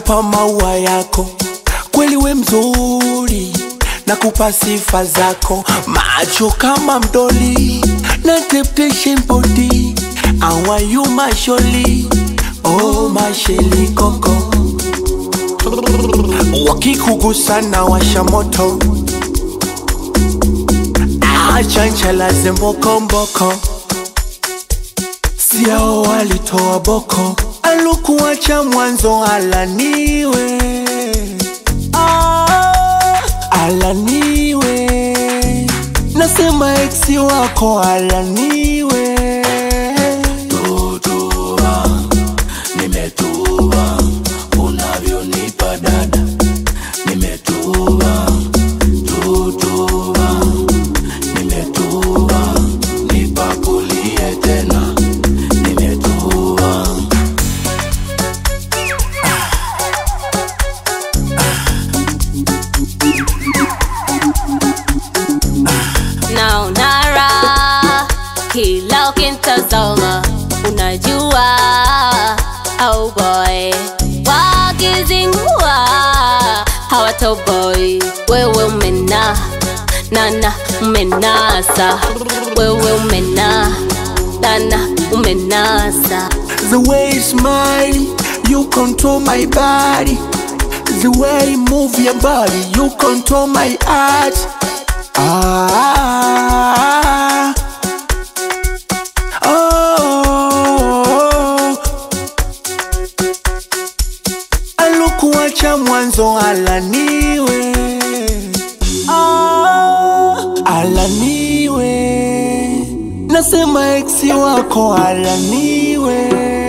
nakupa maua yako, kweli we mzuri, nakupa sifa zako, macho kama mdoli, na temptation body, awa you masholi, oh masheli koko. Wakikugusa na washa moto, chanchala zemboko mboko, siao walitoa boko, alukuacha mwanzo alaniwe, alaniwe, nasema eksi wako alaniwe. Tutuba, nimetuba, unavyonipa dada, nimetuba. Tutuba, nimetuba, nipakulie tena, nimetuba. Naona raha kila ukintazama, unajua oh boy, wakizingua hawatoboi. Wewe umena nana umenasa, wewe umena nana umenasa. The way you smile, you control my body. The way you move your body, you control my heart. Alukuacha mwanzo alaniwe, alaniwe, nasema eksi wako alaniwe.